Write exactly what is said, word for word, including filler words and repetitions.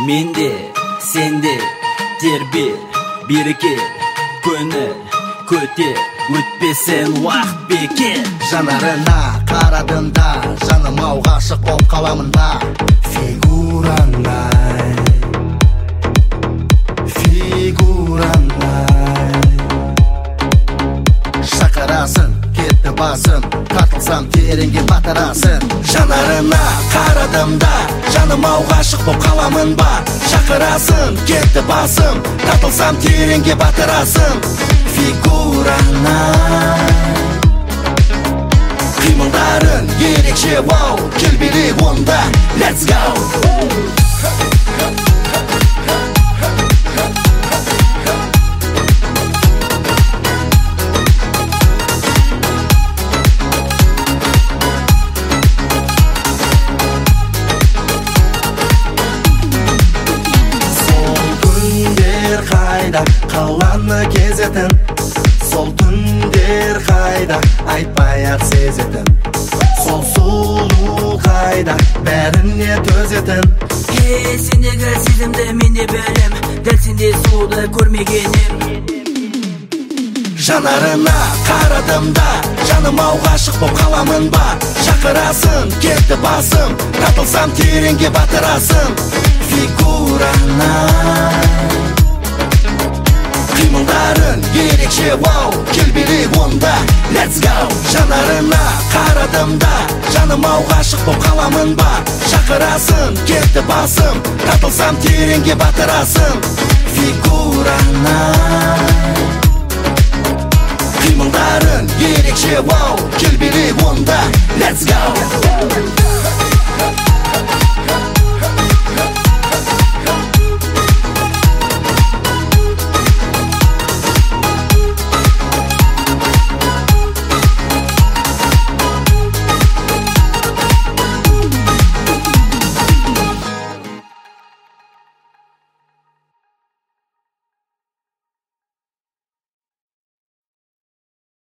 Менде, сенде, тербе, береке, көңіл, көтер, өтпесін уақыт бекер. Жанарына қарадымда, жаным ау ғашық болып қаламын ба. Фигураңай, фигураңай, шақырасың, кетті басым, тартылсам тереңге батырасың. Жанарына қарадымда, жаным ау ғашық болып қаламын ба. Шақырасың, кетті басым, тартылсам тереңге батырасың. Фигураңай, қимылдарың ерекше, вау, кел билейік онда, let's go. Қаланы кезетін, сол түндер қайда, айтпай-ақ сезетін. Сол сұлу қайда, бәріне төзетін. Ей, сендегі сезімді мен де білем, дәл сендей сұлуды көрмегенім. Жанарына қарадымда, жаным ау ғашық болып қаламын ба. Шақырасың, кетті басым, тартылсам тереңге батырасың. Фигураңай, қимылдарың ерекше, вау, кел билейік онда, let's go. Жанарына қарадымда, жаным ау ғашық болып қаламын ба. Шақырасың, кетті басым, тартылсам тереңге батырасың. Фигураңай, қимылдарың ерекше, вау, кел билейік онда, let's go.